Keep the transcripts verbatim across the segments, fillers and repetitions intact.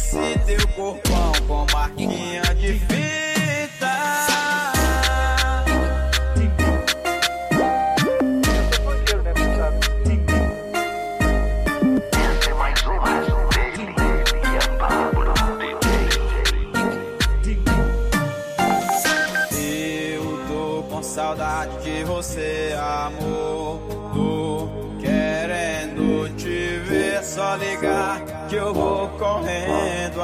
desse teu corpão com marquinha de fita. Saudade de você, amor. Tô querendo te ver, só ligar que eu vou correndo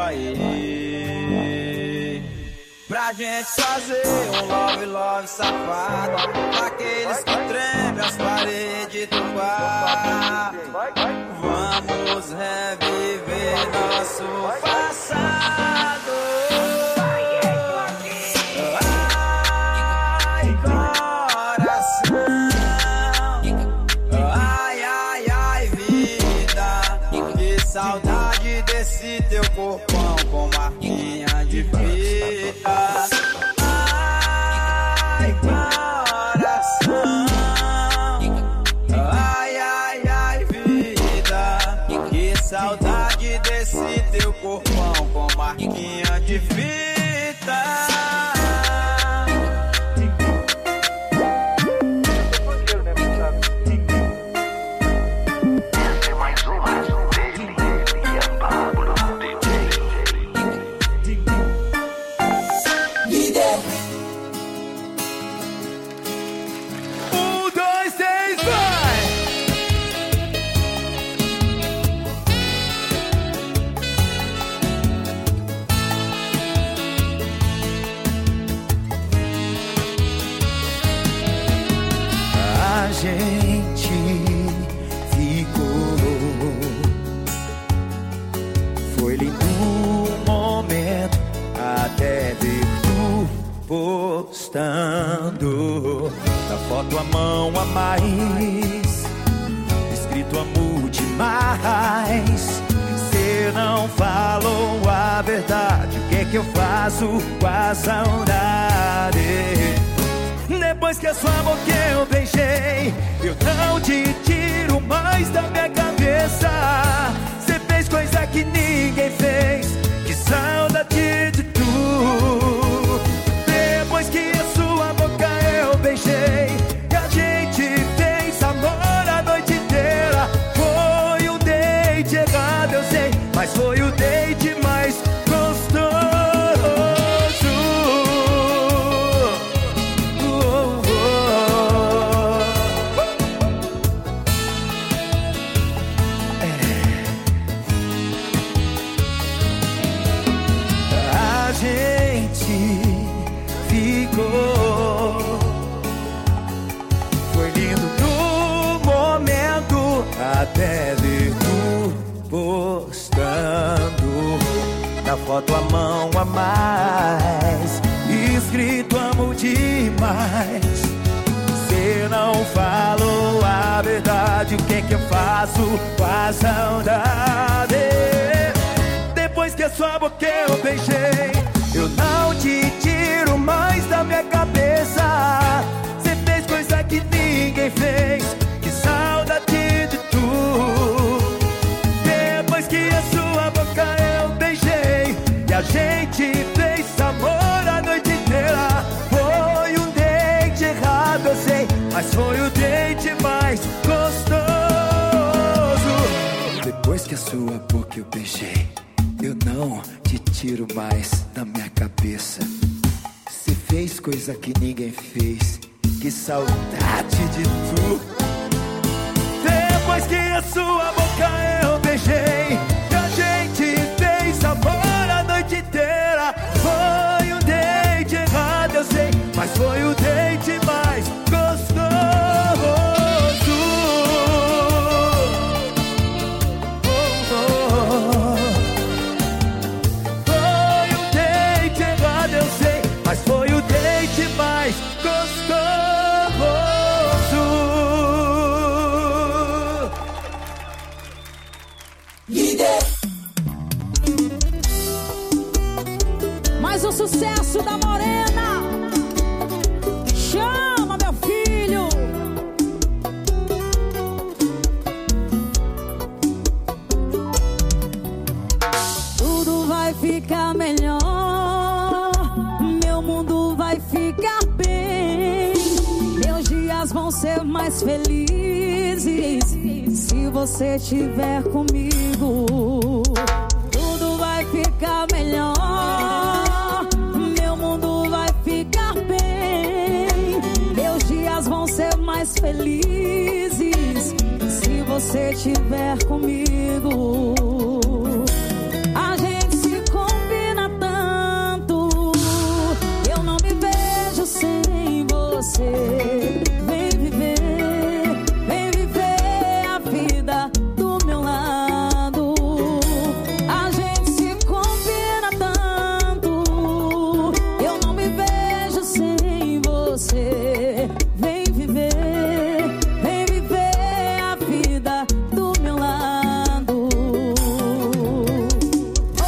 aí. Pra gente fazer um love, love safado, aqueles que tremem as paredes do bar. Vamos reviver nosso passado. Saudade desse teu corpão com marquinha de fita. Ai, coração. Ai, ai, ai, vida. Que saudade desse teu corpão com marquinha de fita. A gente ficou, foi lindo um momento até ver tu postando na foto a mão a mais, escrito amo demais. Cê não falou a verdade, o que é que eu faço com a saudade? Depois que a sua boca eu beijei, eu não te tiro mais da minha cabeça. Cê fez coisa que ninguém fez, que saudade de tu. Depois que a sua boca eu beijei, e a gente fez amor a noite inteira. Foi um date errado, eu sei, mas foi o date mais gostoso. A gente ficou, foi lindo no momento até ver tu postando na foto a mão a mais, escrito amo demais. Cê não falou a verdade, o que é que eu faço com a saudade? Depois que a sua boca eu beijei, eu não te tiro mais da minha cabeça. Cê fez coisa que ninguém fez, que saudade de tu. Depois que a sua boca eu beijei, e a gente fez amor a noite inteira. Foi um date errado, eu sei, mas foi o date mais gostoso. Depois que a sua boca eu beijei, eu não te tiro mais da minha cabeça. Cê fez coisa que ninguém fez, que saudade de tu. Depois que a sua boca eu beijei, que a gente fez amor a noite inteira. Foi um date errado, eu sei, mas foi o date mais gostoso. Mas foi o date mais gostoso. Mais um sucesso da Morena. Chama, meu filho. Tudo vai ficar melhor, meu mundo vai ficar bem, meus dias vão ser mais felizes se você estiver comigo. Tudo vai ficar melhor, meu mundo vai ficar bem, meus dias vão ser mais felizes se você estiver comigo. A gente se combina tanto, eu não me vejo sem você. Vem viver, vem viver a vida do meu lado. A gente se combina tanto, eu não me vejo sem você. Vem viver, vem viver a vida do meu lado. Oh,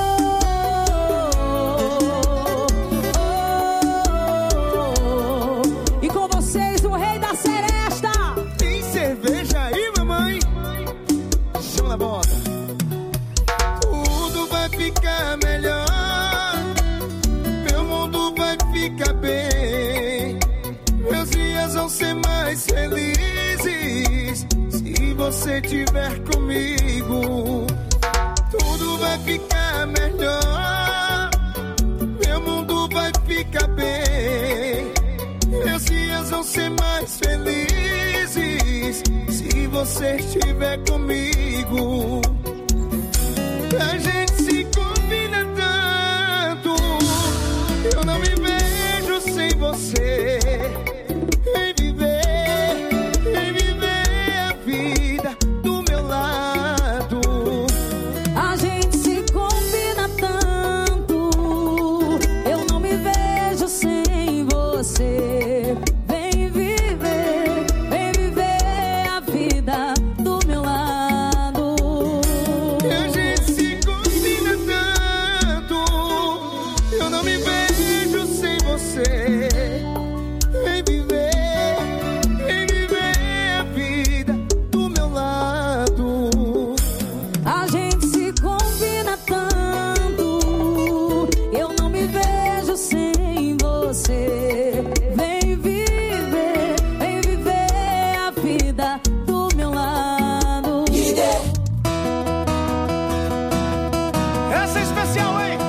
oh, oh. E com vocês o rei da seresta. Tem cerveja aí, mamãe? Chama na bota. Tudo vai ficar melhor, meu mundo vai ficar bem, meus dias vão ser mais felizes se você estiver comigo. Tudo vai ficar melhor, meu mundo vai ficar bem, meus dias vão ser mais felizes se você estiver comigo. A gente se combina tanto, eu não me vejo sem você. Vem viver, vem viver a vida do meu lado. A gente se combina tanto, eu não me vejo sem você. Vem viver, vem viver a vida do meu lado. A gente se combina tanto, eu não me vejo sem você. Vem viver, vem viver a vida do meu lado. A gente se combina tanto, eu não me vejo sem você. Vem viver, vem viver a vida do meu lado. Essa é especial, hein?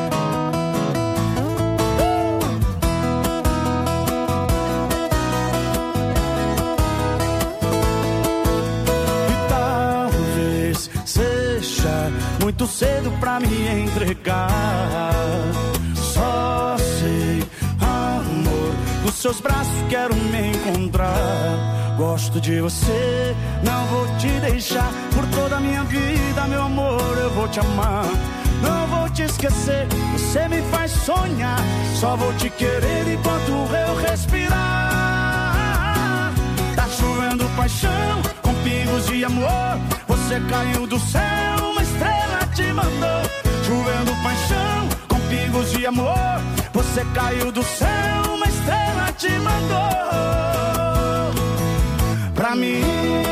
E talvez seja muito cedo pra me entregar. Só sei, amor, nos seus braços quero me encontrar. Gosto de você, não vou te deixar. Por toda a minha vida, meu amor, eu vou te amar. Não vou te esquecer, você me faz sonhar. Só vou te querer enquanto eu respirar. Tá chovendo paixão, com pingos de amor. Você caiu do céu, uma estrela te mandou. Chovendo paixão, com pingos de amor. Você caiu do céu, uma estrela te mandou. Pra mim,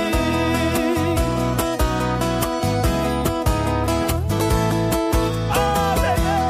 oh, baby.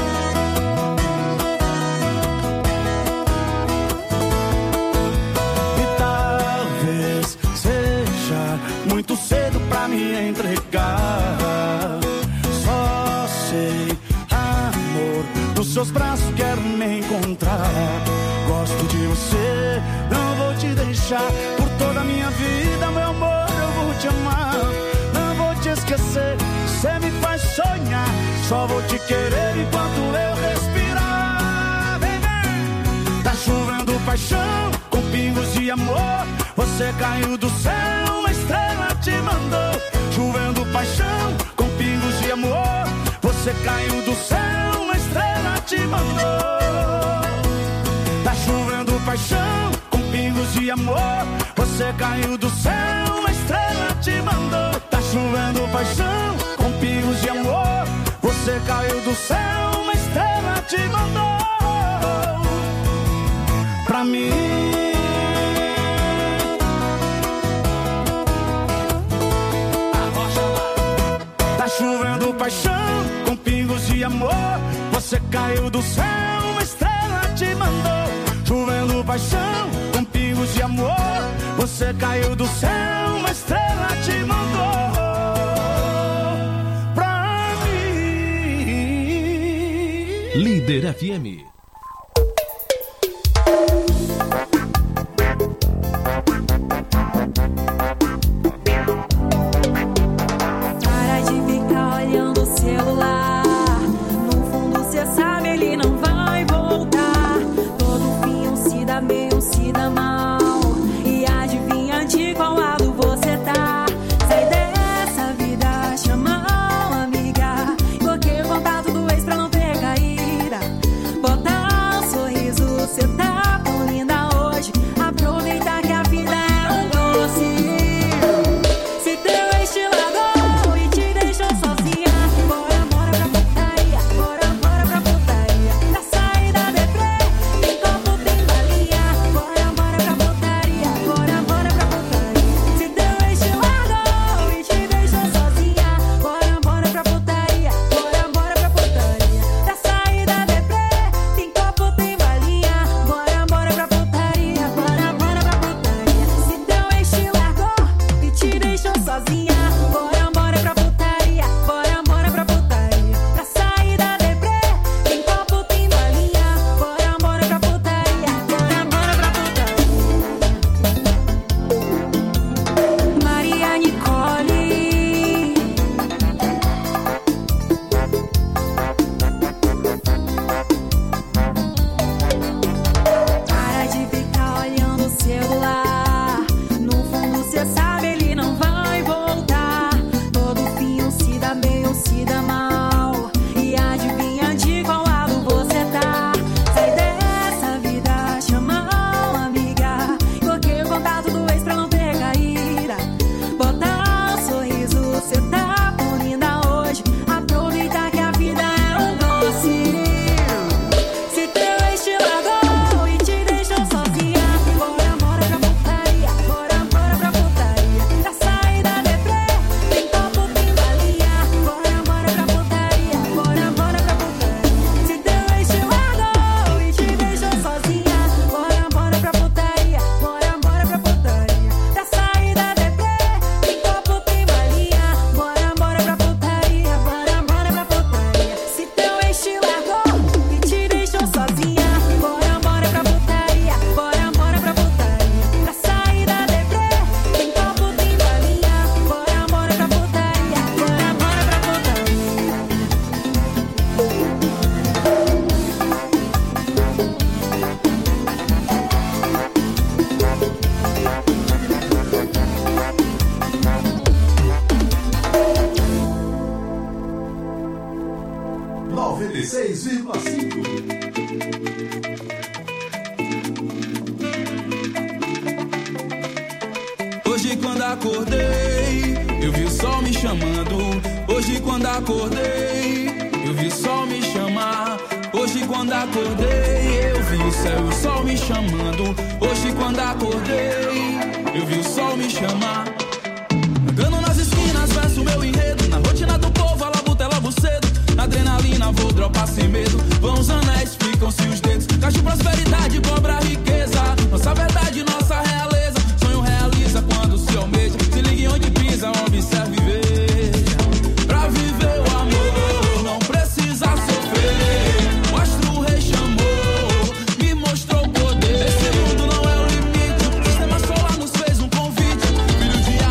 E talvez seja muito cedo pra me entregar. Só sei, amor, nos seus braços quero me encontrar. Gosto de você, não vou te deixar. Por toda a minha vida, meu amor, eu vou te amar. Não vou te esquecer, você me faz sonhar. Só vou te querer enquanto eu respirar. Vem, vem. Tá chovendo paixão, com pingos de amor. Você caiu do céu, uma estrela te mandou. Chovendo paixão, com pingos de amor. Você caiu do céu, uma estrela te mandou. Tá chovendo paixão, com pingos de amor. Você caiu do céu, uma estrela te mandou. Tá chovendo paixão, com pingos de amor. Você caiu do céu, uma estrela te mandou. Pra mim, tá chovendo paixão, com pingos de de amor. Você caiu do céu, uma estrela te mandou. Chovendo paixão com pingos de amor. Você caiu do céu, uma estrela te mandou pra mim. Líder F M. Para de ficar olhando o celular. No fundo cê sabe, ele não vai voltar. Todo fim um se dá bem, um se dá mal. E adivinha de qual lado você tá. Sai dessa vida, chama uma amiga. Bloqueia o contato do ex pra não ter caída. Bota um sorriso, cê tá tão linda hoje. Aproveita que a vida é um doce. Se teu ex te largou e te deixou sozinha, bora, bora pra putaria, bora, bora pra putaria. Na saída deprê, tem copo, tem balinha. Bora, bora pra putaria, bora, bora pra putaria. Se teu ex te largou e te deixou sozinha, bora, bora pra putaria, bora, bora pra putaria. Na saída deprê, tem copo, tem balinha. Bora, bora pra putaria, bora, bora pra putaria. Se teu ex te largou e te deixou sozinha, bora, bora pra putaria, bora, bora pra putaria. Pra saída deprê, tem copo, tem balinha. Bora, bora pra putaria, bora, bora pra putaria. Maria Nicole. Para de ficar olhando o celular. No fundo cê sabe, ele não vai voltar. Todo fim um se dá bem, um se dá mal. E adivinha de qual lado você tá. Sai dessa vida, chama uma amiga. Bloqueia o contato do ex pra não ter caída. Bota um sorriso, cê tá tão linda hoje. Aproveita que a vida é um doce. Se teu ex te largou e te deixou sozinha, bora, bora pra putaria, bora, bora pra putaria. Na saída deprê, tem copo, tem balinha. Bora, bora pra putaria, bora, bora pra putaria. Se teu ex te largou e te deixou sozinha, bora, bora pra putaria, bora, bora pra putaria. Na saída deprê, tem copo, tem balinha. Bora, bora pra putaria, bora, bora pra putaria. Se teu ex te largou e te deixou sozinha, bora, bora pra putaria, bora, bora pra putaria. Na saída deprê, tem copo, tem balinha. Bora, bora pra putaria, bora, bora pra putaria. noventa e seis vírgula cinco. Hoje quando acordei, eu vi o sol me chamando. Hoje quando acordei, eu vi o sol me chamar. Hoje quando acordei, eu vi o céu e o sol me chamando. Hoje quando acordei, eu vi o sol me chamar. Andando nas esquinas, verso meu enredo. Na rotina do povo, a labuta é logo cedo. Na adrenalina, vou dropar sem medo. Vão os anéis, ficam-se os dedos. Cacho prosperidade, cobra riqueza. Nossa verdade, nossa realeza. Sonho realiza quando se almeja. Se ligue onde pisa, observe e veja. Pra viver o amor, não precisa sofrer. O astro rei chamou, me mostrou o poder. Esse mundo não é o limite. O sistema solar nos fez um convite. Filho de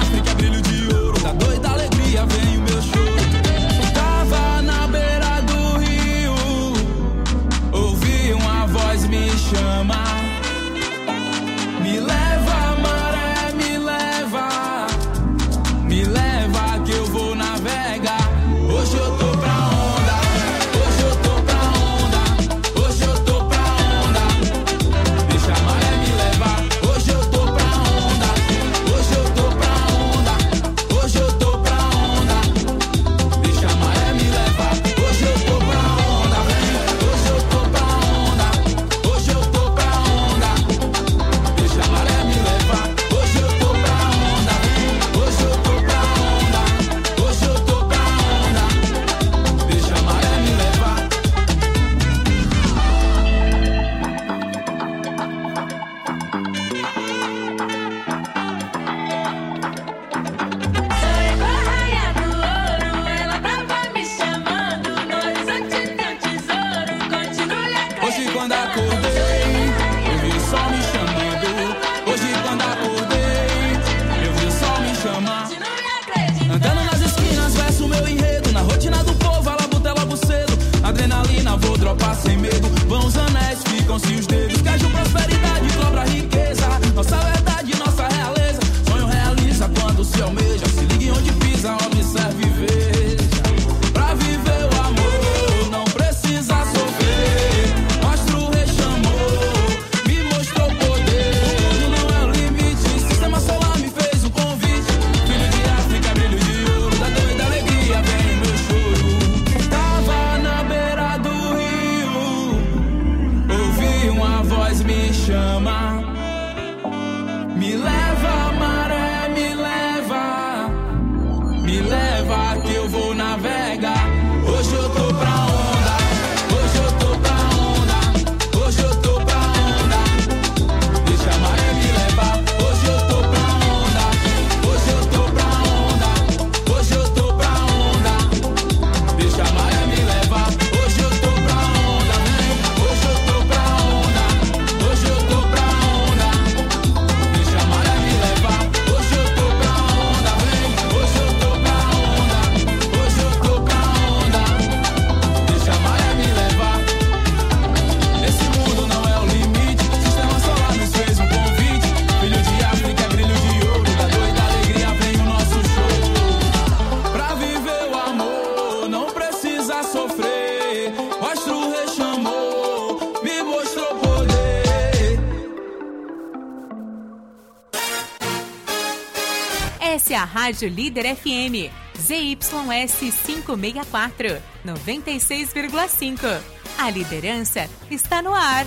Essa é a Rádio Líder F M, Z Y S quinhentos e sessenta e quatro, noventa e seis vírgula cinco. A liderança está no ar.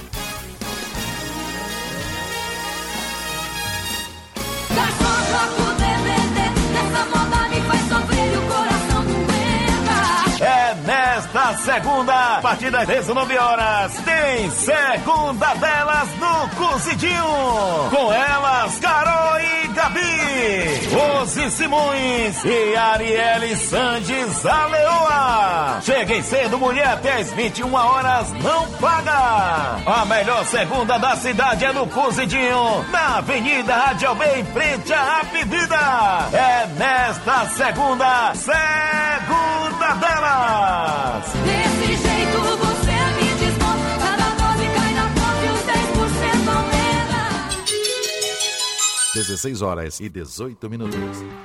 É nesta segunda, a partir das dezenove horas, tem Segunda Delas no Cozidinho. Com elas, Carol e Gabi, Rose Simões e Arielle Sandes, a Leoa. Cheguem cedo, mulher, até as vinte e uma horas, não paga. A melhor segunda da cidade é no Cozidinho, na Avenida Rádio B, em frente à Apivida. É nesta segunda, Segunda Delas. Desse jeito você me desmonta, cada dose cai na conta e os dez por cento aumenta. dezesseis horas e dezoito minutos.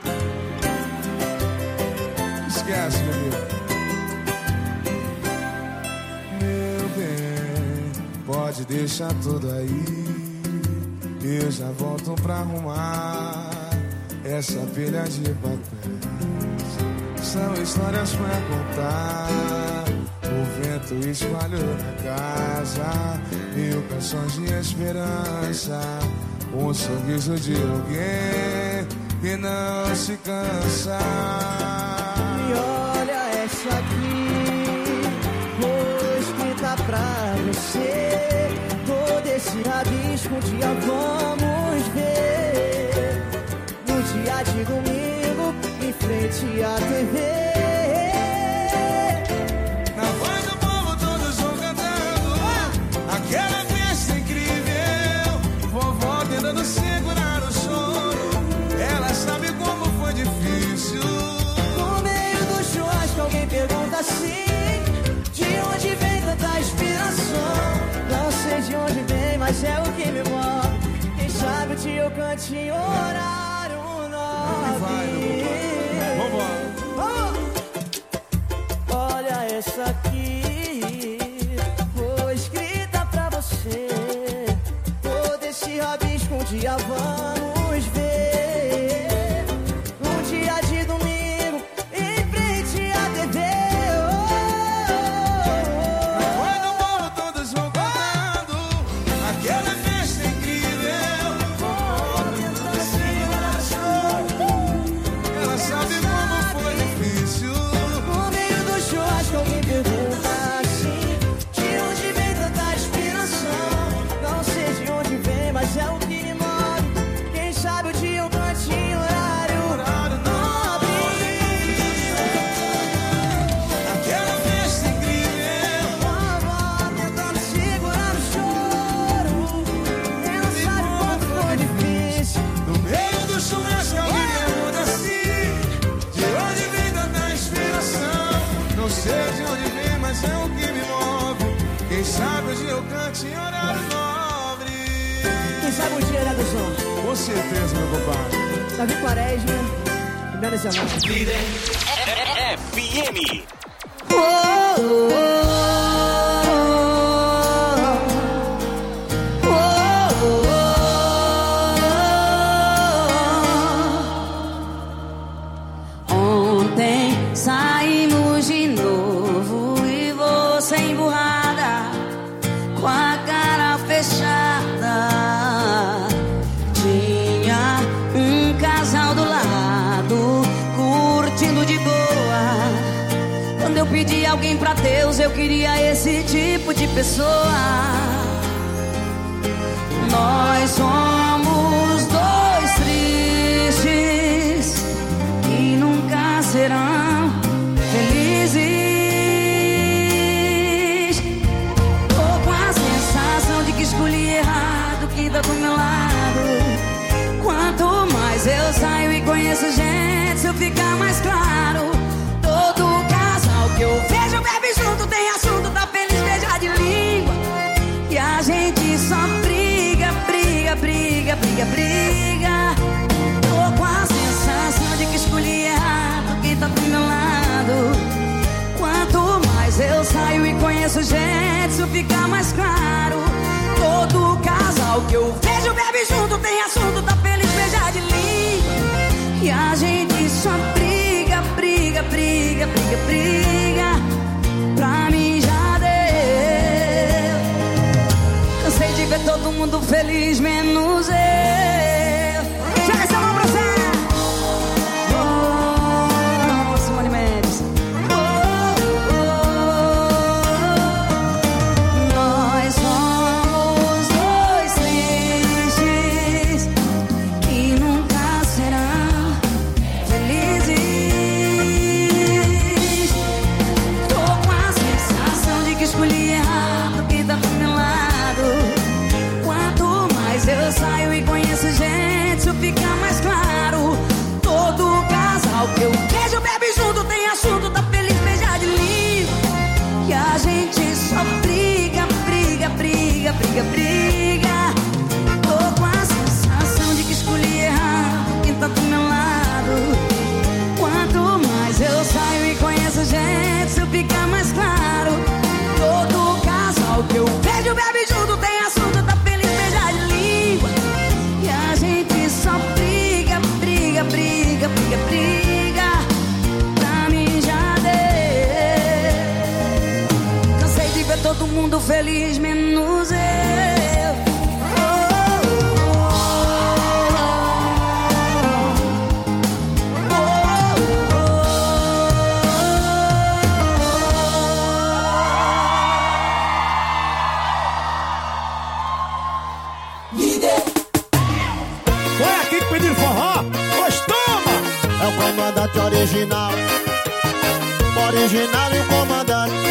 Esquece, meu Meu bem, pode deixar tudo aí. Eu já volto pra arrumar essa pilha de papéis. São histórias pra contar. O vento espalhou na casa mil canções de esperança. Um sorriso de alguém que não se cansa. E olha essa aqui, vou escrita pra você. Todo esse rabisco um dia vamos ver. No dia de domingo, em frente à T V. Na voz do povo todos vão cantando aquela festa incrível. Vovó tentando segurar o choro, ela sabe como foi difícil. No meio do churrasco alguém pergunta assim: de onde vem tanta inspiração? Não sei de onde vem, mas é o que me move. Quem sabe o dia eu cante em horário nobre. Olha essa aqui, foi escrita pra você. Todo esse rabisco um dia vamos ver. Um dia de domingo, em frente à T V. Foi no morro todos vão cantando aquela festa incrível. Tentando segurar o choro, ela sabe como foi difícil. No meio do churrasco alguém pergunta assim: de onde vem tanta inspiração? Não sei de onde vem, mas é o que me move. Quem sabe o dia eu cante em horário nobre. Aquela festa incrível. Vovó tentando segurar o choro, ela sabe como foi difícil. No meio do churrasco alguém pergunta assim: de onde vem tanta inspiração? Não sei de onde vem, mas é o que me move. Quem sabe hoje eu canto em horário nobre. Quem sabe o dia, né, pessoal? Com certeza, meu compadre. Davi Quaresma, primeira semana. F M. Ontem saímos de novo e você emburrada, com a cara fechada. Tinha um casal do lado, curtindo de boa. Quando eu pedi alguém pra Deus, eu queria esse tipo de pessoa. Nós somos dois tristes que nunca serão felizes. Tô com a sensação de que escolhi errado quem tá do meu lado. Quanto mais eu saio e conheço gente, isso fica mais claro. Todo casal que eu vejo bebe junto, tem assunto, tá feliz, beija de língua. E a gente só briga, briga, briga, briga, briga. Tô com a sensação de que escolhi errado quem tá do meu lado. Quanto mais eu saio e conheço gente, isso fica mais claro. Todo casal que eu vejo bebe junto, tem assunto, tá feliz, beija de língua. E a gente mundo feliz, menos eu. Joga essa mão pra você. Oh, Simone Mendes. Oh, oh, oh. Nós somos dois tristes que nunca serão felizes. Tô com a sensação de que escolhi errado quem tá do meu lado. Quanto mais eu saio e conheço gente, isso fica mais claro. Todo casal que eu vejo bebe junto, tem assunto, tá feliz, beija de língua. E a gente só briga, briga, briga, briga, briga. Tô com a sensação de que escolhi errado quem tá do meu lado. Quanto mais eu saio e conheço gente, isso fica mais claro. Todo casal que eu vejo bebe junto, tem assunto, tá feliz, beija de língua. E a gente só briga, briga, briga, briga, briga. Pra mim já deu. Cansei de ver todo mundo feliz, menos eu. Oh, oh, oh, Foi aqui que pediram forró? Pois toma! É o comandante original. Original e o comandante.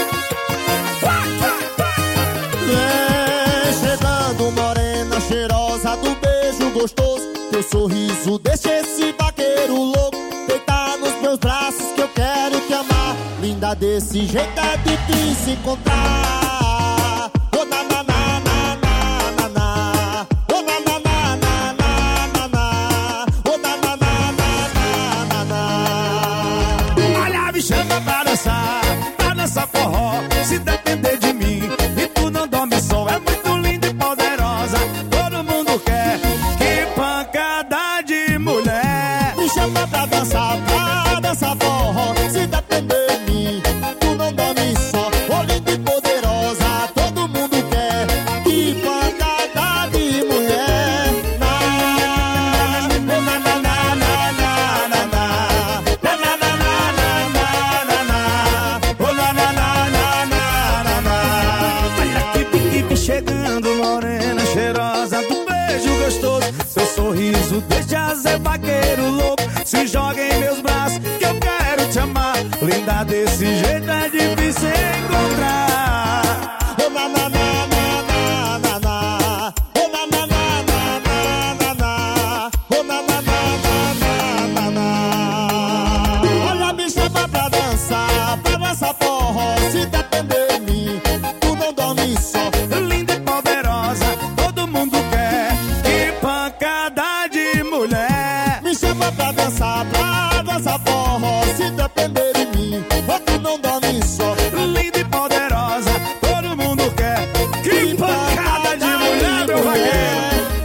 Vem chegando morena cheirosa do beijo gostoso. Teu sorriso deixa esse vaqueiro louco deitar nos meus braços que eu quero te amar. Linda desse jeito é difícil encontrar. Oh, na, na, na, na, na, na, na. Oh, na, na, na, na, na, na, na. Oh, na, na, na, na, na, na, na. Olha, me chama pra dançar, pra dançar forró. Se depender de mim e tu não dorme só, é muito linda e poderosa. Todo mundo quer, que pancada de mulher. Me chama pra dançar, pra dançar forró. Se depender de mim, tu não dorme só. Oh, linda e poderosa, todo mundo quer. Que pancada de mulher. Na, na, na, na, na, na, na, na. Na, na, na, na, na, na, na. Oh, na, na, na, na, na, na, na. Olha que pique chegando, morena cheirosa do beijo gostoso. Seu sorriso deixa Zé Vaqueiro louco. Se joga em meus braços que eu quero te amar. Linda desse jeito é difícil encontrar. Oh, na, na, na, na, na, na, na. Oh, na, na, na, na, na, na, na. Oh, na, na, na, na, na, na, na. Olha, me chama pra dançar, pra dançar forró. Se depender de mim, tu não dorme só. Linda e poderosa, todo mundo quer. Que pancada de mulher. Me chama pra dançar, pra dançar forró. Se depender de mim, tu não dorme só. Linda e poderosa, todo mundo quer. Que pancada de mulher, meu vaqueiro.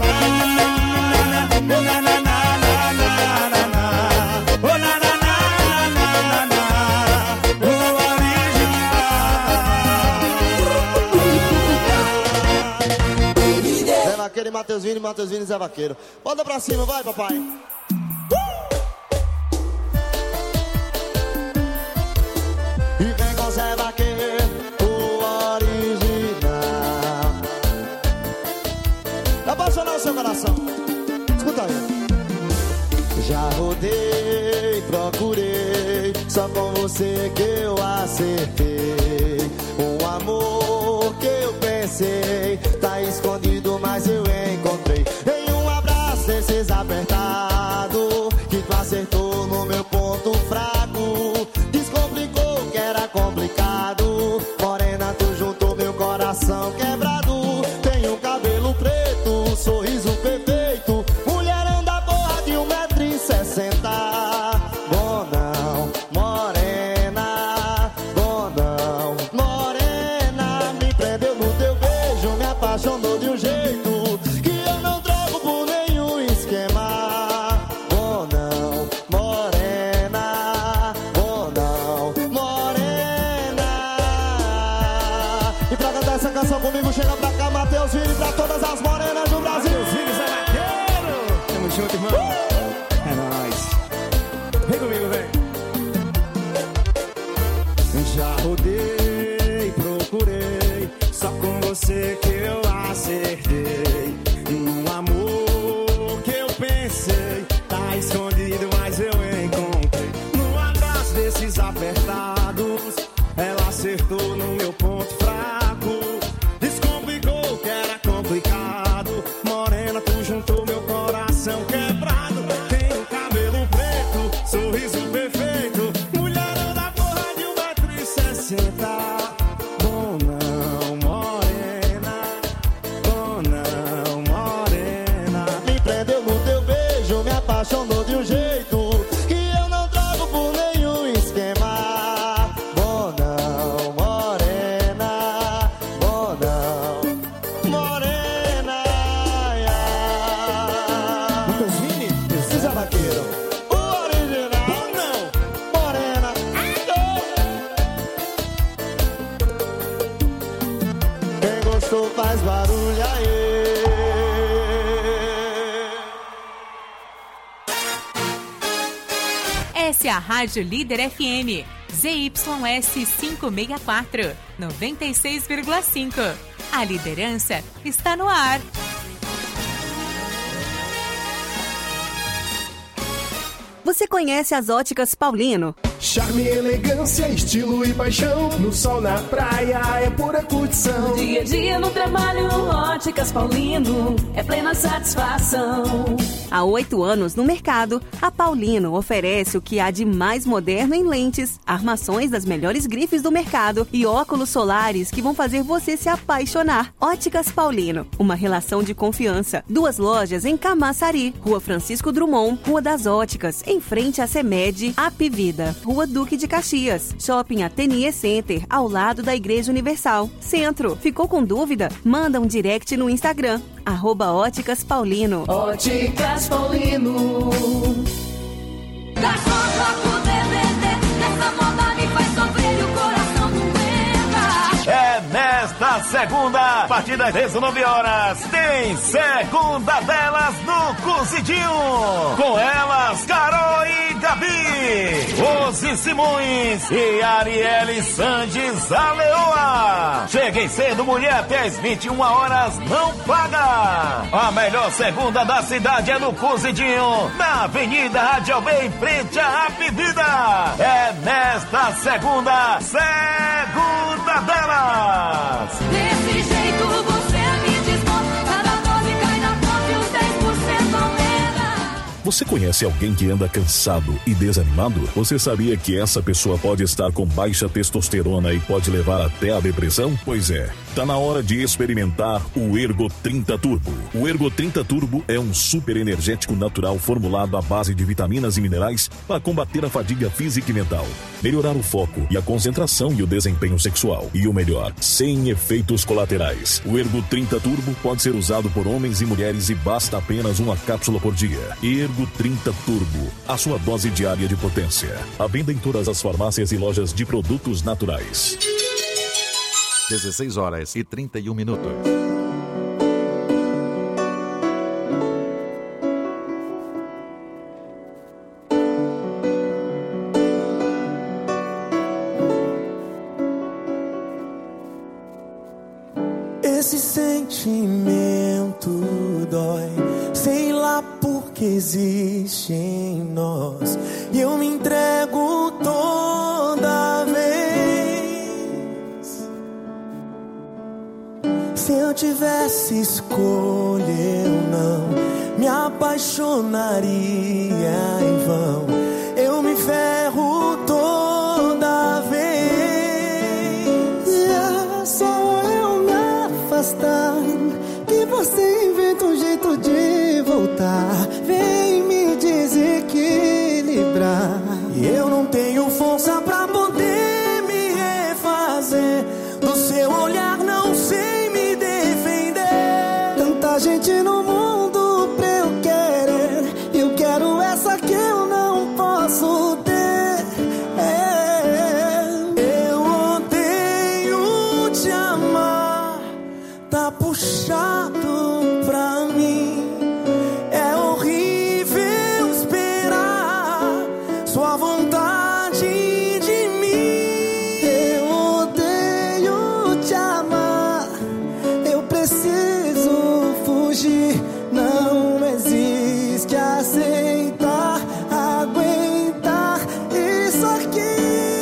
Oh, na, na, na, na, na, na, na. Oh, na, na, na, na, na, na. Oh, original. Zé Vaqueiro e Matheus Vini, Matheus Vini e Zé Vaqueiro. Bota pra cima, vai, papai. E vem com Zé Vaqueiro, o original. Apaixonar o seu coração. Escuta aí. Já rodei, procurei, só com você que eu acertei. Um amor que eu pensei, tá escondido, mas eu encontrei. Em um abraço desses apertado, que tu acertou no meu ponto fraco. Descomplicou o que era complicado. Morena, tu juntou meu coração quebrado. Tem um cabelo preto, um sorriso perfeito. Mulherão da porra de um metro e sessenta. Bom não, morena. Bom não, coração comigo, chega pra cá, Matheus Vini, pra todas as morenas do Brasil. Matheus Vini, Zé Vaqueiro. Tamo junto, irmão. Uh! É nóis. Vem comigo, vem. Já rodei, procurei, só com você que eu acertei. Num amor que eu pensei, tá escondido, mas eu encontrei. No abraço desses apertados, ela acertou no meu ponto fraco. Descomplicou que era complicado. Morena, tu juntou meu coração quebrado. Tem o cabelo preto, sorriso perfeito, mulherão da porra de um metro e sessenta. Bom não, morena, bom não, morena. Me prendeu no teu beijo, me apaixonou de um jeito que eu não troco por nenhum esquema. Bom não, morena, bom não, morena. Matheus Vini, Zé Vaqueiro, o original. Bom não, morena. Quem gostou faz barulho aí. Essa é a Rádio Líder F M, Z Y S quinhentos e sessenta e quatro, noventa e seis vírgula cinco. A liderança está no ar. Você conhece as Óticas Paulino? Charme, elegância, estilo e paixão. No sol, na praia, é pura curtição. Dia a dia no trabalho, Óticas Paulino é plena satisfação. Há oito anos no mercado, a Paulino oferece o que há de mais moderno em lentes, armações das melhores grifes do mercado e óculos solares que vão fazer você se apaixonar. Óticas Paulino, uma relação de confiança. Duas lojas em Camaçari, Rua Francisco Drummond, Rua das Óticas, em frente à CEMED, Apivida, Rua Duque de Caxias, Shopping Ateliê Center, ao lado da Igreja Universal. Centro, ficou com dúvida? Manda um direct no Instagram, arroba Óticas Paulino. Óticas Paulino. Da sua pro D V D, essa moda me faz sofrer e o coração doer. É nesta segunda, a partir das dezenove horas, tem Segunda Delas no Cozidinho. Com elas, Carol e Gabi, Rose Simões e Arielle Sandes a Leoa. Cheguem cedo, mulher, até as vinte e uma horas, não paga. A melhor segunda da cidade é no Cozidinho, na Avenida Rádio B, em frente à Apivida. É nesta segunda, Segunda Delas. Desse jeito você me desmonta, cada doze cai na conta e os dez por cento aumenta. Você conhece alguém que anda cansado e desanimado? Você sabia que essa pessoa pode estar com baixa testosterona e pode levar até a depressão? Pois é, tá na hora de experimentar o Ergo trinta Turbo. O Ergo trinta Turbo é um super energético natural formulado à base de vitaminas e minerais para combater a fadiga física e mental, melhorar o foco e a concentração e o desempenho sexual. E o melhor, sem efeitos colaterais. O Ergo trinta Turbo pode ser usado por homens e mulheres e basta apenas uma cápsula por dia. Ergo trinta Turbo, a sua dose diária de potência. À venda em todas as farmácias e lojas de produtos naturais. dezesseis horas e trinta e um minutos. Esse sentimento dói, sei lá por que existe em nós. E eu me entrego toda vez. Se eu tivesse escolha, eu não me apaixonaria em vão. Eu me ferro toda vez. É só eu me afastar que você inventa um jeito de voltar. Vem me desequilibrar. E eu não tenho força pra poder me refazer. Do seu olhar não sei me defender. Tanta gente no mundo pra eu querer. Eu quero essa que eu não posso ter. É, eu odeio te amar. puxado pra mim. É horrível esperar sua vontade de mim. Eu odeio te amar, eu preciso fugir. Não existe aceitar, aguentar isso aqui.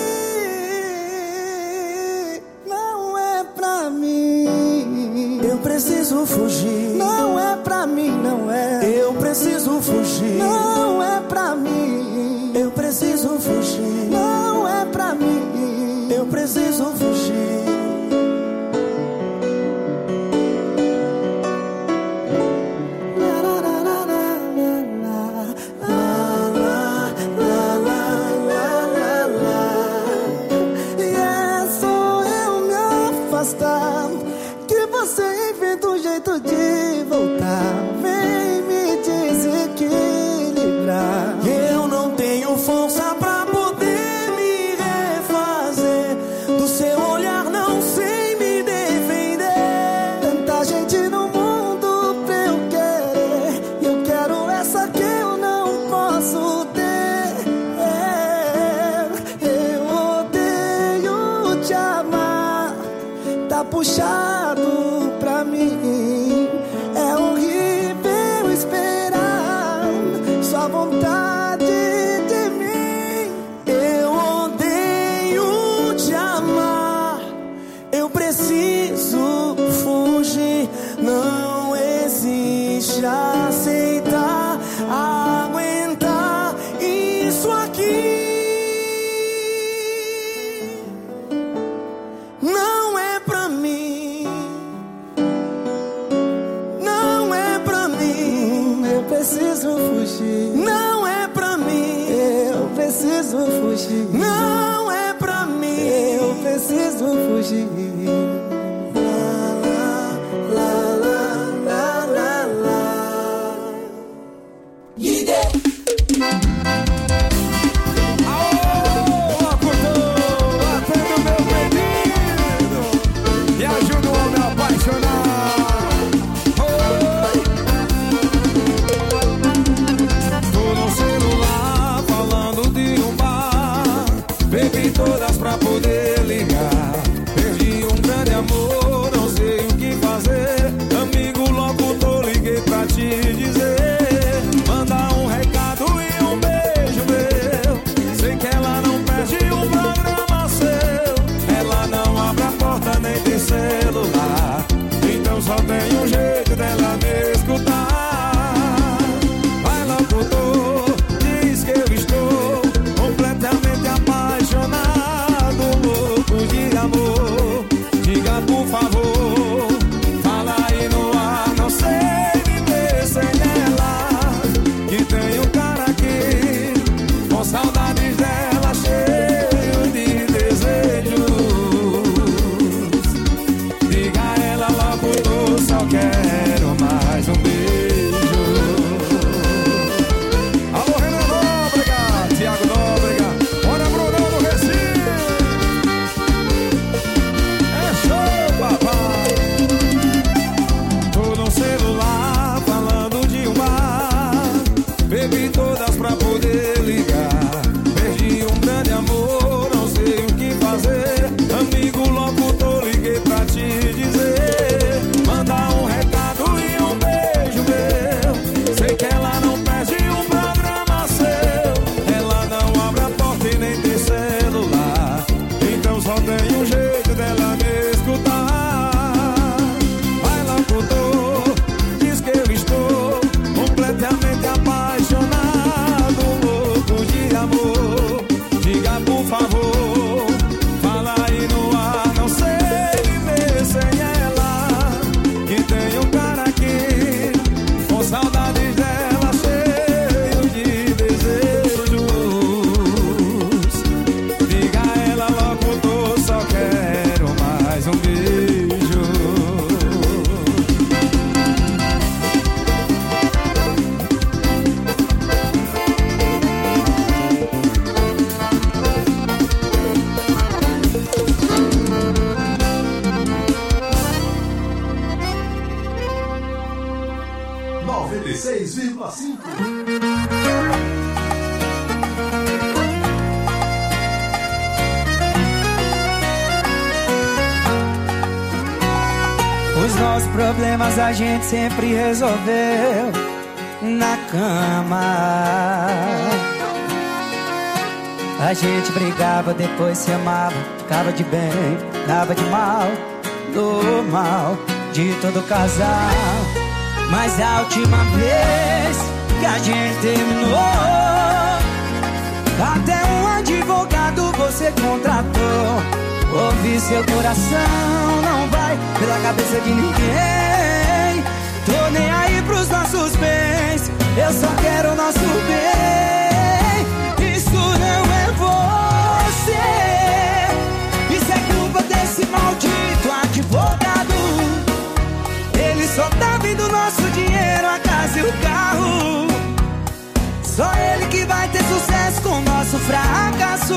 Não é pra mim. Eu preciso fugir. Não é pra mim, não é. Eu preciso fugir. Não é pra mim. Eu preciso fugir. Não é pra mim. Eu preciso fugir. Que você inventa um jeito de voltar, vem me desequilibrar. Eu não tenho força pra poder me refazer. Do seu olhar não sei me defender. Tanta gente no mundo pra eu querer, e eu quero essa que eu não posso ter. É, eu odeio te amar, tá puxado pra mim. É horrível esperar sua vontade de mim. Eu odeio te amar, eu preciso fugir. Não existe aceitar, aguentar isso aqui. Não é pra mim. Não é pra mim. Eu preciso fugir. Não é pra mim. Eu preciso fugir. Não é pra mim. Eu preciso fugir. La, la, la, la, la, la. Líder. E ajudou a me apaixonar. Oi. Tô no celular falando de um bar. Bebi todas pra poder ligar. Perdi um grande seis vírgula cinco. Os nossos problemas a gente sempre resolveu na cama. A gente brigava, depois se amava, ficava de bem, ficava de mal, normal de todo casal. Mas a última vez que a gente terminou, até um advogado você contratou. Ouvi seu coração, não vai pela cabeça de ninguém. Tô nem aí pros nossos bens, eu só quero o nosso bem. Isso não é você, isso é culpa desse maldito advogado. Ele só tá vendo nosso dinheiro, a casa e o carro. Só ele que vai ter sucesso com o nosso fracasso.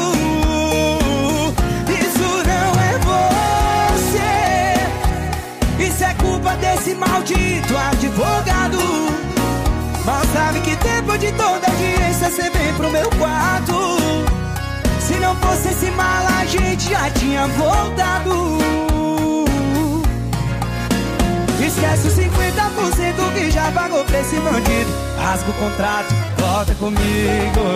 Isso é culpa desse maldito advogado. Mal sabe que depois de toda a audiência cê vem pro meu quarto. Se não fosse esse mal a gente já tinha voltado. Esquece os cinquenta por cento que já pagou pra esse bandido. Rasga o contrato, volta comigo.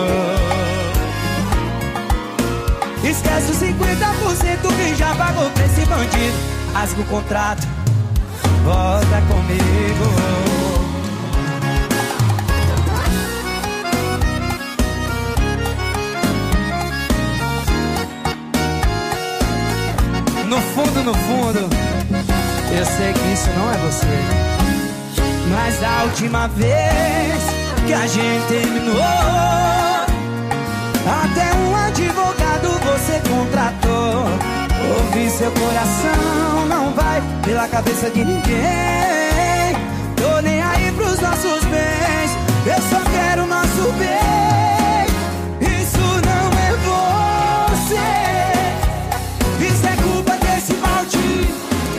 Esquece os cinquenta por cento que já pagou pra esse bandido. Rasga o contrato, volta comigo. No fundo, no fundo, eu sei que isso não é você. Mas a última vez que a gente terminou, até um advogado você contratou. Ouvi seu coração, não vai pela cabeça de ninguém. Tô nem aí pros nossos bens, eu só quero o nosso bem. Isso não é você, isso é culpa desse maldito.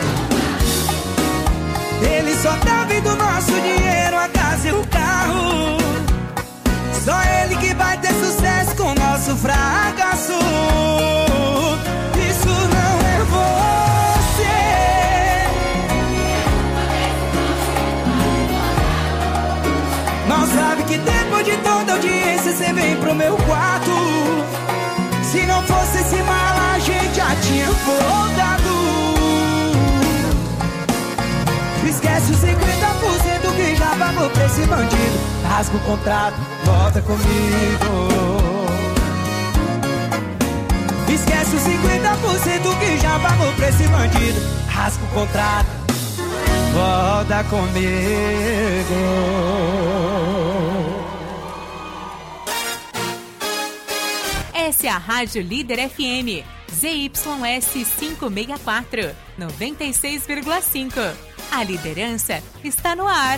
Ele só tá vendo nosso dinheiro, a casa e o carro. Só ele que vai ter sucesso com o nosso fracasso. Isso não é você. Não sabe que depois de toda audiência você vem pro meu quarto. Se não fosse esse mal a gente já tinha voltado. Esquece os cinquenta por cento que já pagou pra esse bandido. Rasga o contrato, volta comigo. Esquece os cinquenta por cento que já pagou pra esse bandido. Rasga o contrato, volta comigo. Essa é a Rádio Líder F M, Z Y S quinhentos e sessenta e quatro, noventa e seis vírgula cinco. A liderança está no ar.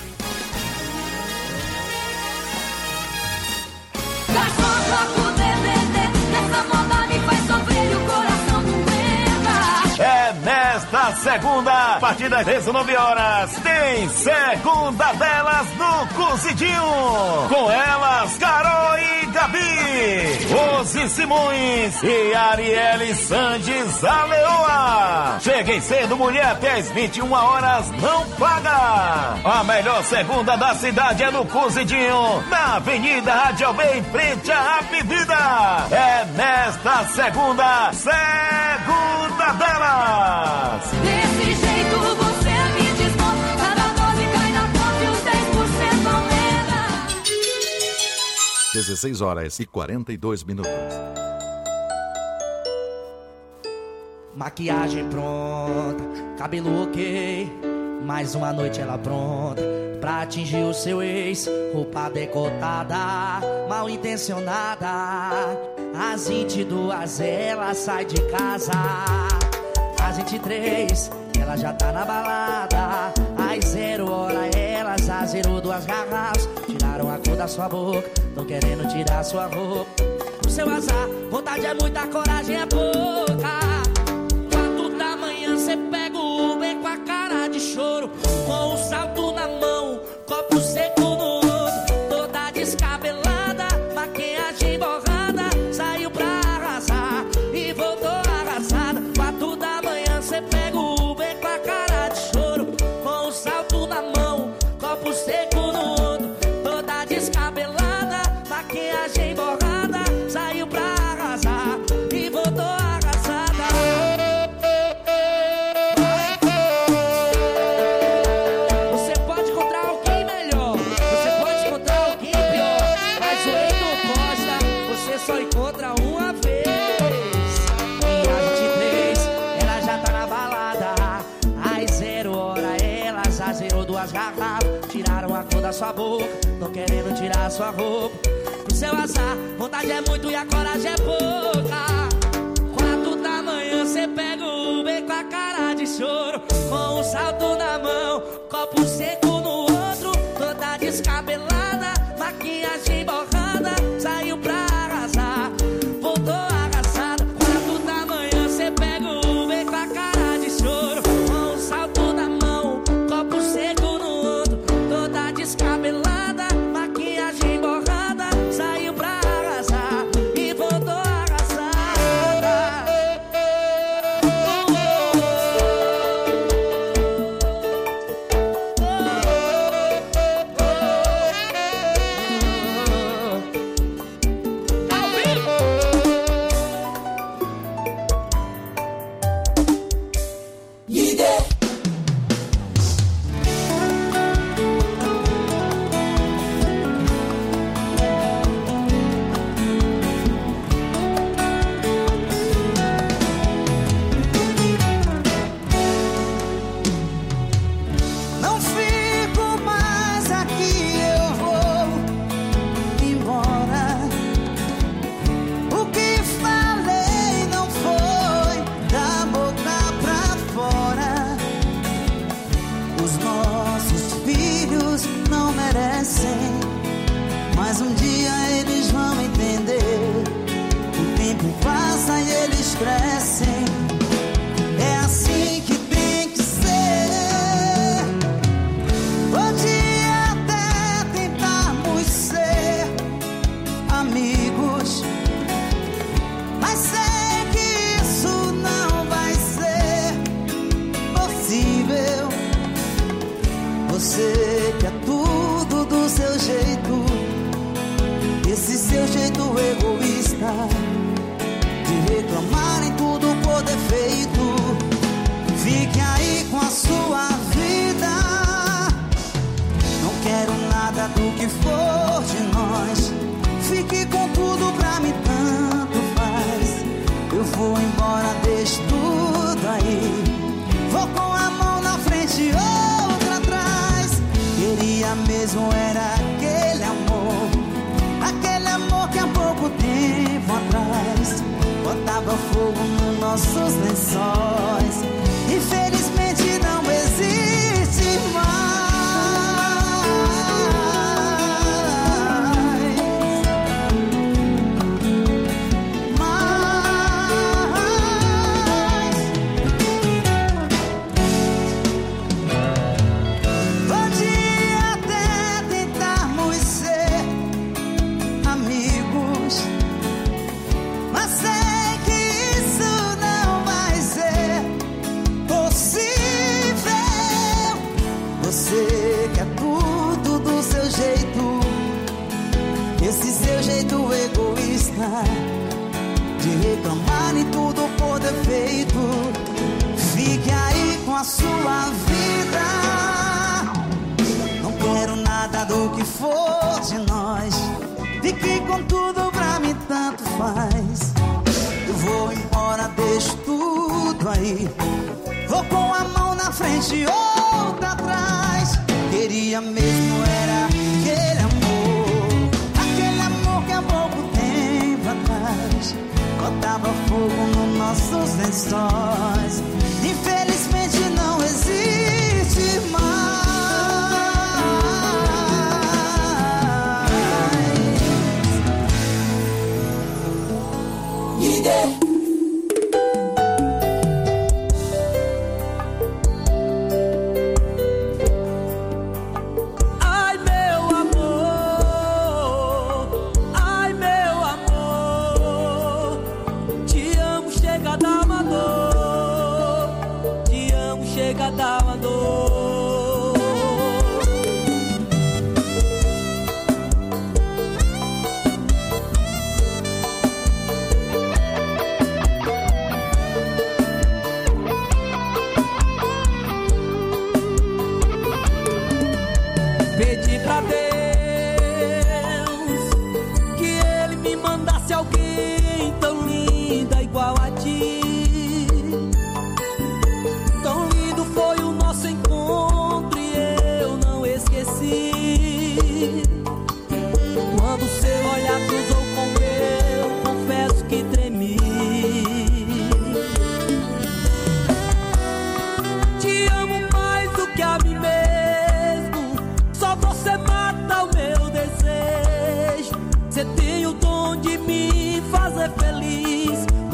Garçom, troca o D V D, essa moda me faz sofrer e o coração doendo. É nesta segunda, a partir das dezenove horas, tem Segunda Delas no Cozidinho. Com elas, Carol e Gabi, Rose Simões e Arielle Sandes, a Leoa. Cheguem cedo, mulher, até as vinte e uma horas, não paga. A melhor segunda da cidade é no Cozidinho, na Avenida Radial B, em frente à Avenida. É nesta segunda, Segunda Delas. Desse jeito você me desmonta, cada dose cai na conta e os dez por cento aumenta. dezesseis horas e quarenta e dois minutos. Maquiagem pronta, cabelo ok. Mais uma noite ela pronta pra atingir o seu ex. Roupa decotada, mal intencionada. Às vinte e duas ela sai de casa. Às vinte e três ela já tá na balada. Às zero hora ela já zerou duas garrafas. Tiraram a cor da sua boca, tão querendo tirar sua roupa. O seu azar, vontade é muita, coragem é pouca. Quatro da manhã cê pega o Uber com a cara de choro, com o salto na mão, copo seco as garrafas, tiraram a cor da sua boca, tão querendo tirar a sua roupa. Pro seu azar, vontade é muito e a coragem é pouca. Quatro da manhã cê pega o Uber com a cara de choro, com um salto na mão, copo seco no outro, toda descabelada, maquiagem borrada, saiu pra arrasar, voltou arrasada. Quatro da manhã cê pega o Uber com a cara de choro, com um salto na mão, copo seco no outro, toda descabelada, maquiagem borrada, saiu pra arrasar e voltou arrasada. Não fico mais aqui, eu vou embora. O que falei não foi da boca pra fora. Os nossos filhos não merecem, mas um dia eles vão entender. O tempo passa e eles crescem. É assim que tem que ser. Pode até tentarmos ser amigos, mas sei que isso não vai ser possível. Você quer tudo do seu jeito, esse seu jeito egoísta de reclamar em tudo por defeito. Fique aí com a sua vida, não quero nada do que for de nós. Fique com tudo, pra mim tanto faz. Eu vou embora, deixo tudo aí. Vou com a mão na frente e outra atrás. Queria mesmo era aquele amor, aquele amor que há pouco tempo atrás botava fogo nos nossos lençóis. Infelizmente não existe mais. Pode até tentarmos ser amigos, mas sei que isso não vai ser possível. Você quer tudo do seu jeito, esse seu jeito egoísta de reclamar em tudo por defeito. Fique aí com a sua vida, não quero nada do que for de nós. Fique com tudo, pra mim tanto faz. Eu vou embora, deixo tudo aí. Vou com a mão na frente e outra atrás. Queria mesmo era aquele amor, aquele amor que há pouco tempo atrás botava fogo nos nossos lençóis. Infelizmente não existe mais. Líder. Ai meu amor, ai meu amor, te amo, chega a dar uma dor, te amo, chega a dar uma dor. Pedi pra Deus que Ele me mandasse alguém tão linda igual a ti. Tão lindo foi o nosso encontro.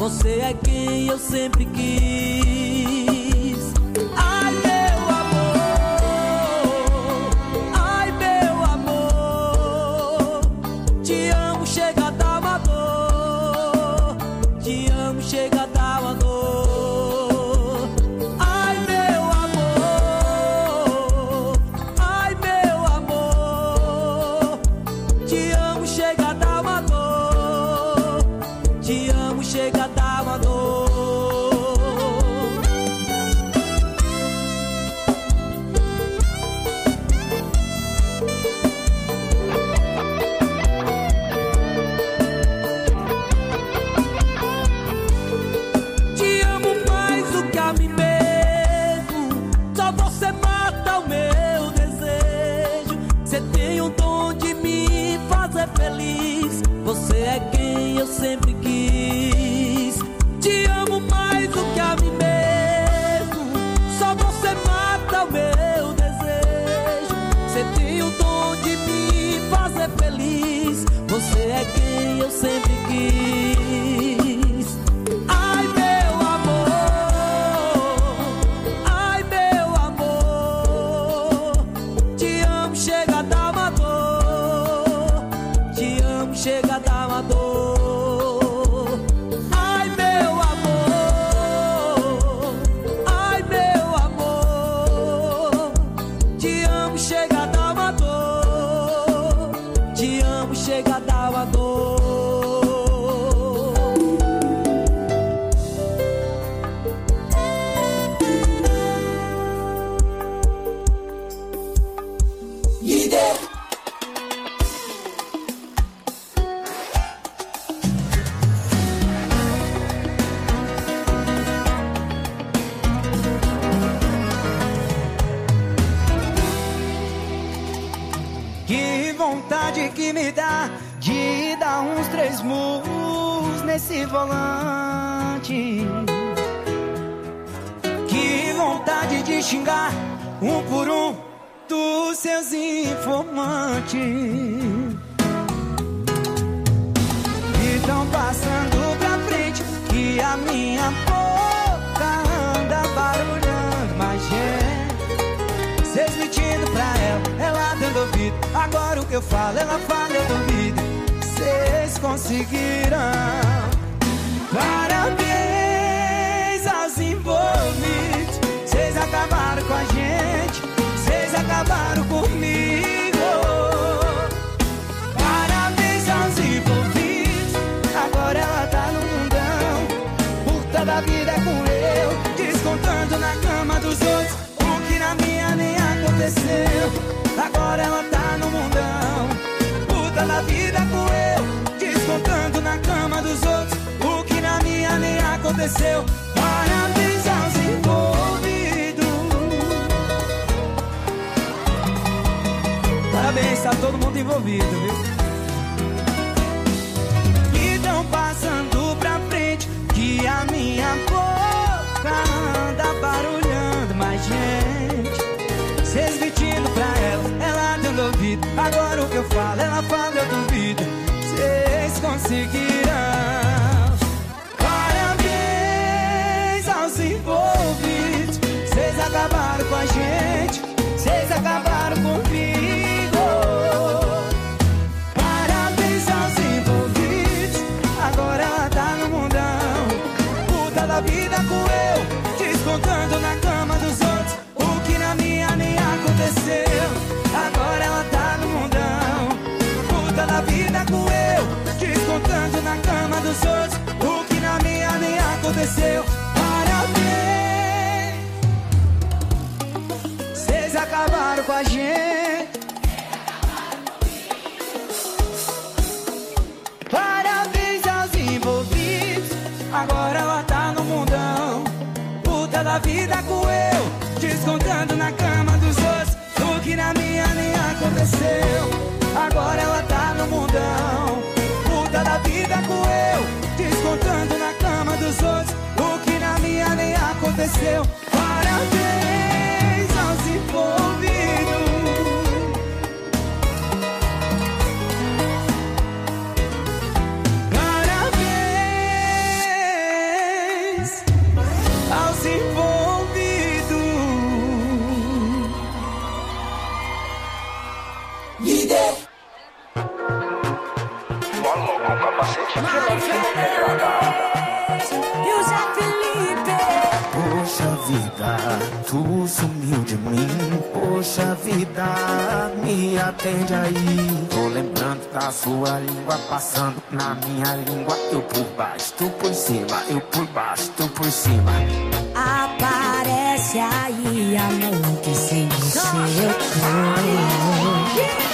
você é quem eu sempre quis. Ai, meu amor, ai, meu amor, te amo, chega a dar uma dor, te amo, chega a dar uma dor. Ai, meu amor, ai, meu amor, te amo, chega a dar uma dor, te amo, chega a dar uma dor. Te amo mais do que a mim mesmo, só você mata o meu desejo. Você tem o dom de me fazer feliz, você é quem eu sempre quis. Te amo mais do que a mim mesmo, só você mata o meu desejo. Você tem o dom de me fazer feliz, você é quem eu sempre quis. Ai, meu amor, ai, meu amor, te amo, chega a dar uma dor, te amo, chega a dar uma dor. Ai, meu amor, ai, meu amor, te amo, chega a dar uma dor, te amo, chega a dar uma dor. Líder. Que vontade que me dá de dar uns três murros nesse volante. Que vontade de xingar um por um dos seus informantes. E tão passando pra frente que a minha boca anda barulhando, mas gente, cês mentindo pra ela, ela dando ouvido. Agora o que eu falo, ela fala, eu duvido. Cês conseguiram. Parabéns aos envolvidos, cês acabaram com a gente, cês acabaram comigo. Parabéns aos envolvidos, agora ela tá no mundão. Puta da vida é com eu, descontando na cama dos outros o que na minha nem aconteceu. Agora ela tá no mundão. Puta da vida com eu, descontando na cama dos outros o que na minha nem aconteceu. Parabéns aos envolvidos. Parabéns, tá todo mundo envolvido, viu? E tão passando pra frente que a minha boca anda barulhando, mas gente, cês mentindo pra ela, ela dando ouvido. Agora o que eu falo, ela fala, eu duvido. Cês conseguiram. Parabéns aos envolvidos, cês acabaram com a gente, cês acabaram comigo. Parabéns aos envolvidos, agora ela tá no mundão. Puta da vida com eu, descontando na cama dos outros o que na minha nem aconteceu. Agora ela tá no mundão. Puta da vida com eu, descontando na cama dos outros o que na minha nem aconteceu. Parabéns, cês acabaram com a gente. Parabéns aos envolvidos, agora ela tá no mundão. Puta da vida com eu, descontando na cama dos outros o que na minha nem aconteceu. Agora ela tá no mundão. Puta da vida com eu, descontando na cama dos outros o que na minha nem aconteceu. Parabéns aos envolvidos. Parabéns. tu sumiu de mim. Poxa vida, me atende aí. Tô lembrando da sua língua passando na minha língua. Eu por baixo, tu por cima, eu por baixo, tu por cima. Aparece aí, amor, que sem você eu tô.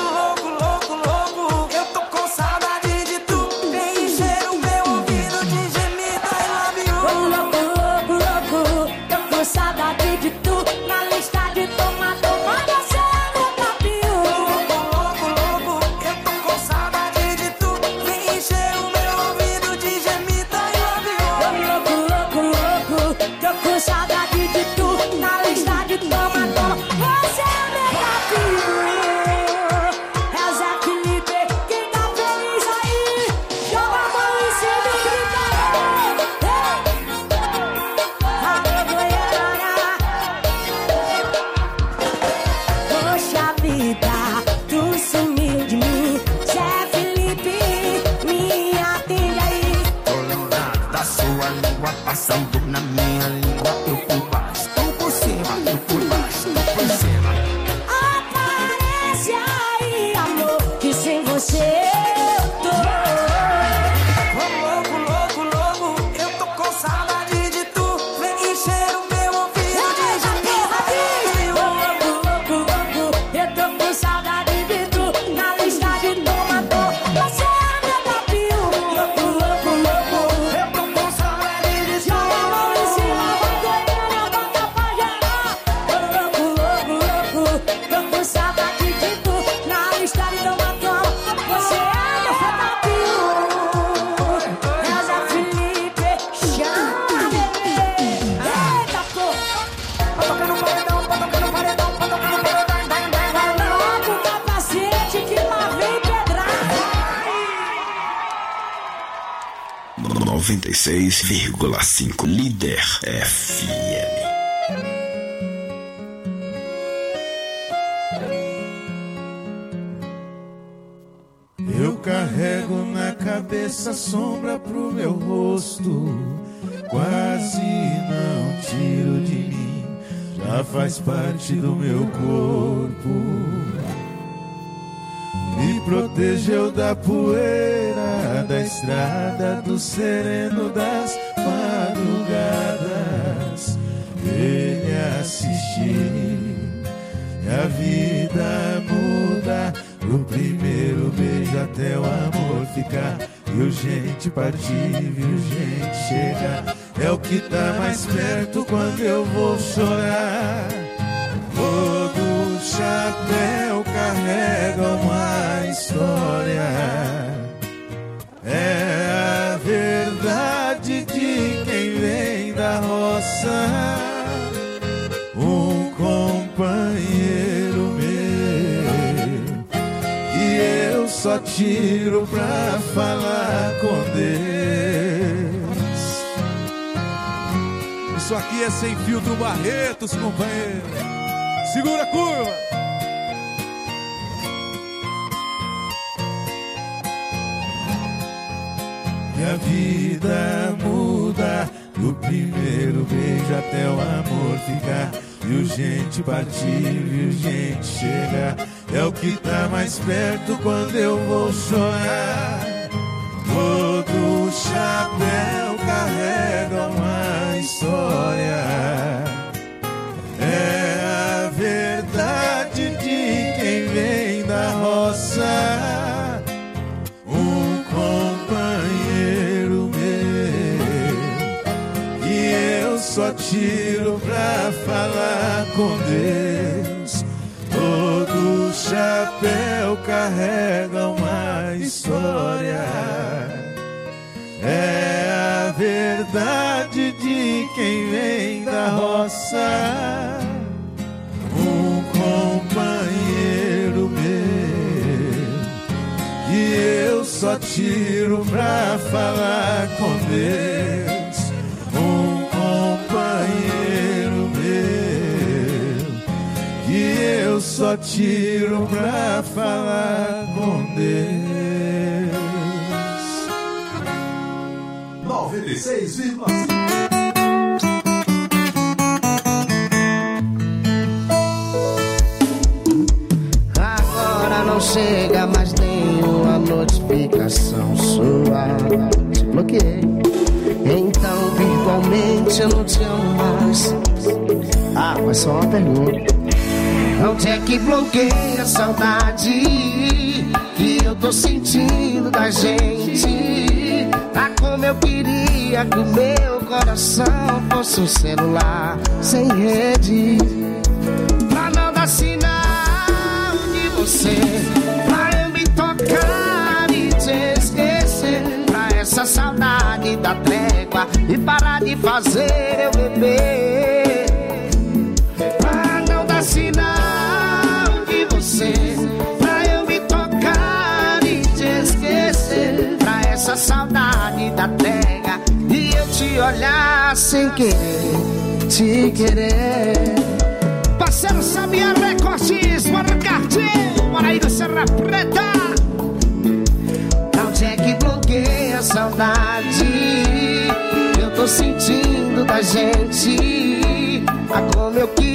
Passando na minha língua, eu por baixo, tu por cima, eu por baixo, tu por cima. Aparece aí, amor, que sem você eu tô. Louco, louco, louco, eu tô com saudade de tu. Vem encher o meu ouvido de jaqueira. Louco, louco, louco, eu tô com saudade de tu. Na lista de tomador, você é meu papinho. Louco, louco, louco, eu tô com saudade de tu. Joga a mão em cima, vai ganhando, bota pra gerar. Louco, louco, louco, tô com saudade de tu. Na lista de tomador, você é meu papinho. Elza Felipe, chama, bebê. Eita, pô. Vai tocando paredão, vai tocando paredão, vai tocando paredão. Vai logo o capacete que lá vem pedrada. noventa e seis vírgula cinco Líder F M. Eu carrego na cabeça sombra pro meu rosto, quase não tiro de mim, já faz parte do meu corpo. Me protegeu da poeira da estrada, do sereno das madrugadas. Ele assistir e a vida muda, do primeiro beijo até o amor ficar. Viu gente partir, viu gente chegar, é o que tá mais perto quando eu vou chorar. Todo chapéu carrega uma história, é a verdade de quem vem da roça. Um companheiro meu, e eu só tiro pra falar com Deus. Isso aqui é Sem Filtro Barretos, companheiro. Segura a curva. E a vida muda, do primeiro beijo até o amor ficar. Viu gente partir, viu gente chegar, é o que tá mais perto quando eu vou chorar. Todo chapéu carrega uma história, é a verdade de quem vem da roça. Um companheiro meu, e eu só tiro pra falar com Deus. Todo chapéu carrega uma história, é a verdade de quem vem da roça. Um companheiro meu, e eu só tiro pra falar com Deus. Um companheiro meu, e eu só tiro pra falar com Deus. noventa e seis vírgula cinco chega, mas nenhuma notificação sua. Te bloqueei. Então virtualmente eu não te amo mais. Ah, mas só uma pergunta. Onde é que bloqueia a saudade que eu tô sentindo da gente? Ah, como eu queria que o meu coração fosse um celular sem rede, pra não dar sinal de você, pra eu me tocar e te esquecer, pra essa saudade da trégua e parar de fazer eu beber, pra não dar sinal de você, pra eu me tocar e te esquecer, pra essa saudade da trégua e eu te olhar sem querer, te querer. Parceiro Samia Recortes, bora Cartinho, bora aí do Serra Preta. Onde é que bloqueia a saudade que eu tô sentindo da gente? Ah, como eu quis.